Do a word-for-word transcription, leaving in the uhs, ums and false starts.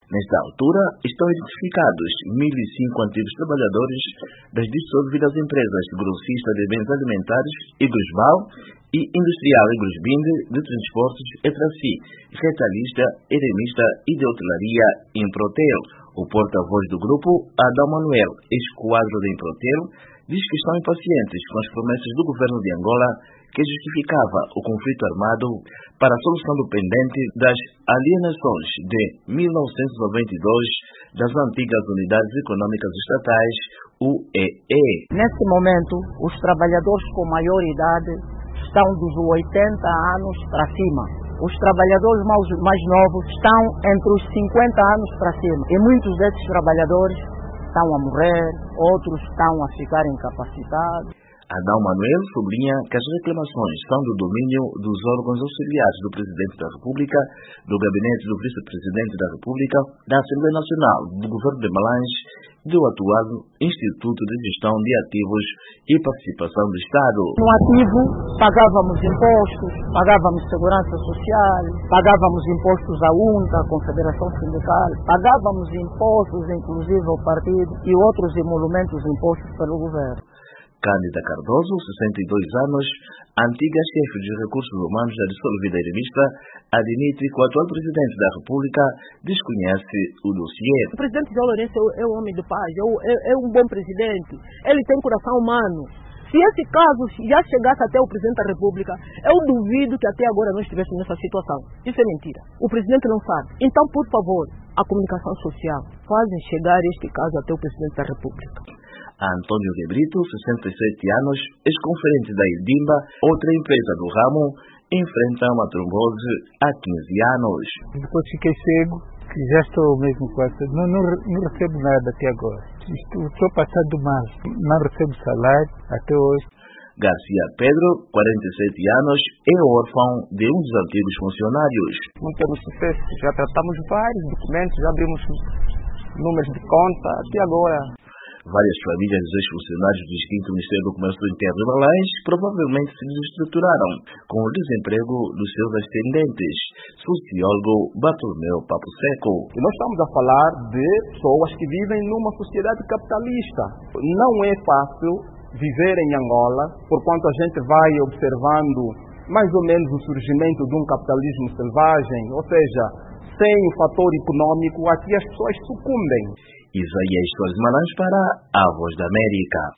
Nesta altura, estão identificados mil e cinco antigos trabalhadores das dissolvidas empresas grossista de bens alimentares Igrosval e Industrial Igrosbinde de Transportes Etraci, Retalhista, Eremista e de Hotelaria Improtel. O porta-voz do grupo, Adão Manuel, ex-quadro da Improtel, diz que estão impacientes com as promessas do governo de Angola que justificava o conflito armado para a solução do pendente das alienações de mil novecentos e noventa e dois das antigas unidades econômicas estatais, U E E. Nesse momento, os trabalhadores com maior idade estão dos oitenta anos para cima. Os trabalhadores mais, mais novos estão entre os cinquenta anos para cima. E muitos desses trabalhadores estão a morrer, outros estão a ficar incapacitados. Adão Manuel sublinha que as reclamações são do domínio dos órgãos auxiliares do Presidente da República, do Gabinete do Vice-Presidente da República, da Assembleia Nacional, do Governo de Malange e do atual Instituto de Gestão de Ativos e Participação do Estado. No ativo, pagávamos impostos, pagávamos segurança social, pagávamos impostos à U N T, à Confederação Sindical, pagávamos impostos, inclusive ao partido, e outros emolumentos impostos pelo governo. Cândida Cardoso, sessenta e dois anos, antiga chefe de recursos humanos da dissolvida Eremista, admite que o atual presidente da República desconhece o dossiê. O presidente João Lourenço é um homem de paz, é, é, é um bom presidente, ele tem coração humano. Se esse caso já chegasse até o presidente da República, eu duvido que até agora não estivéssemos nessa situação. Isso é mentira. O presidente não sabe. Então, por favor, a comunicação social, fazem chegar este caso até o presidente da República. Antônio de Brito, sessenta e sete anos, ex-conferente da Idimba, outra empresa do ramo, enfrenta uma trombose há quinze anos. Depois fiquei cego, que já estou mesmo com essa. Não, não, não recebo nada até agora. Estou passando mal. Não recebo salário até hoje. Garcia Pedro, quarenta e sete anos, é órfão de um dos antigos funcionários. Não temos sucesso. Já tratamos vários documentos, já abrimos números de conta até agora. Várias famílias dos ex-funcionários do extinto Ministério do Comércio Interno de Malange provavelmente se desestruturaram com o desemprego dos seus ascendentes. Sociólogo Bartolomeu Papo Seco. E nós estamos a falar de pessoas que vivem numa sociedade capitalista. Não é fácil viver em Angola, porquanto a gente vai observando mais ou menos o surgimento de um capitalismo selvagem, ou seja, sem o fator econômico, aqui as pessoas sucumbem. Isaías Soares Malange para a Voz da América.